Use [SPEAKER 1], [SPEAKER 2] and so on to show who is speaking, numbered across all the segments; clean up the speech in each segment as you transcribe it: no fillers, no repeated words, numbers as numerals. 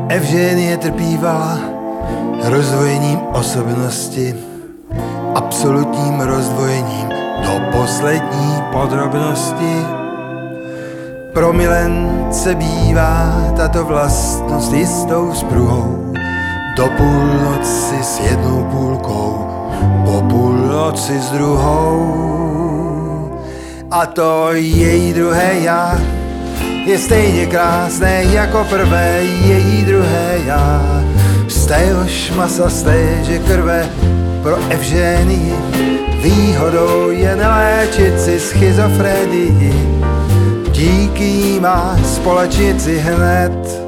[SPEAKER 1] Evženie trpívala rozdvojením osobnosti, absolutním rozdvojením do poslední podrobnosti. Pro milence bývá tato vlastnost jistou spruhou, do půlnoci s jednou půlkou, po půlnoci s druhou. A to její druhé já je stejně krásné jako prvé její druhé já. Z téhož masa, z téže krve, pro Evženii výhodou je neléčit si schizofrenii. Díky jí má společnici hned.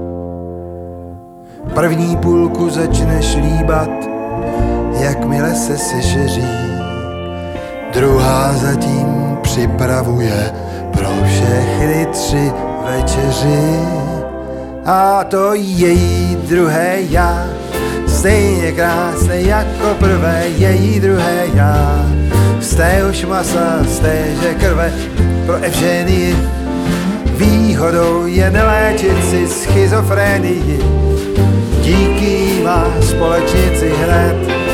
[SPEAKER 1] První půlku začneš líbat, jakmile se sešeří. Druhá zatím připravuje pro všechny 3 večeři. A to její druhé já, stejně krásné jako prvé její druhé já. Z téhož masa, z téže krve, pro Evženii výhodou je neléčit si schizofrenii. Díky jí má společnici hned.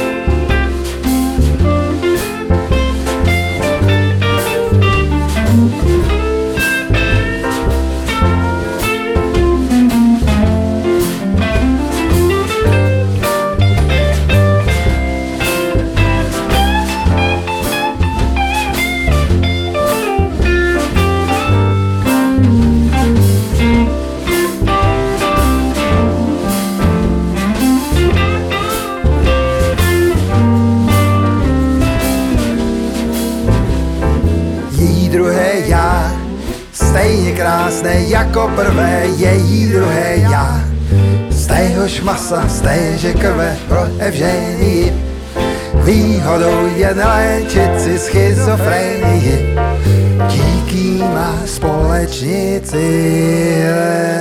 [SPEAKER 1] Druhé já, stejně krásné jako prvé její druhé já. Z téhož masa, z téže krve, pro Evženii výhodou je neléčit si schizofrenii. Díky má společnici.